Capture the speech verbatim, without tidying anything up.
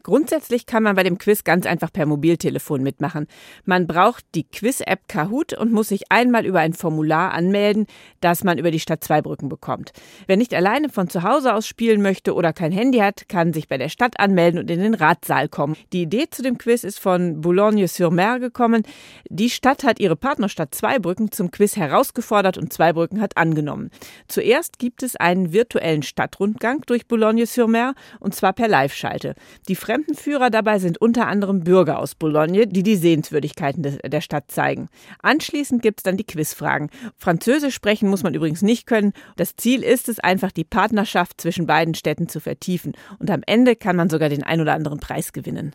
Grundsätzlich kann man bei dem Quiz ganz einfach per Mobiltelefon mitmachen. Man braucht die Quiz-App Kahoot und muss sich einmal über ein Formular anmelden, das man über die Stadt Zweibrücken bekommt. Wer nicht alleine von zu Hause aus spielen möchte oder kein Handy hat, kann sich bei der Stadt anmelden und in den Ratsaal kommen. Die Idee zu dem Quiz ist von Boulogne-sur-Mer gekommen. Die Stadt hat ihre Partnerstadt Zweibrücken zum Quiz herausgefordert und Zweibrücken hat angenommen. Zuerst gibt es einen virtuellen Stadtrundgang durch Boulogne-sur-Mer und zwar per Live-Schalte. Die Fremdenführer dabei sind unter anderem Bürger aus Boulogne, die die Sehenswürdigkeiten de- der Stadt zeigen. Anschließend gibt es dann die Quizfragen. Französisch sprechen muss man übrigens nicht können. Das Ziel ist es einfach, die Partnerschaft zwischen beiden Städten zu vertiefen. Und am Ende kann man sogar den ein oder anderen Preis gewinnen.